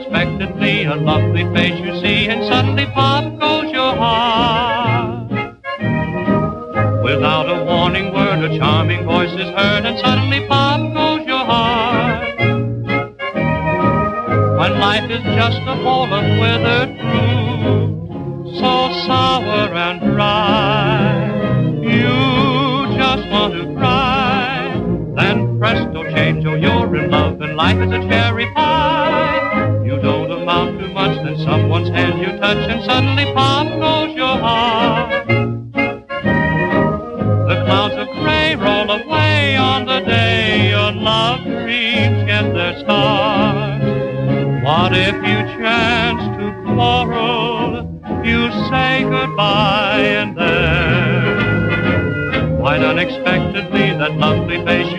unexpectedly, a lovely face you see, and suddenly pop goes your heart. Without a warning word, a charming voice is heard, and suddenly pop goes your heart. When life is just a bowl of withered fruit, so sour and dry, you just want to cry. Then presto change, oh, you're in love, and life is a cherry pie. You don't amount to much, then someone's hand you touch, and suddenly pop goes your heart. The clouds of gray roll away on the day your love dreams get their start. What if you chance to quarrel? You say goodbye, and then, quite unexpectedly, that lovely face you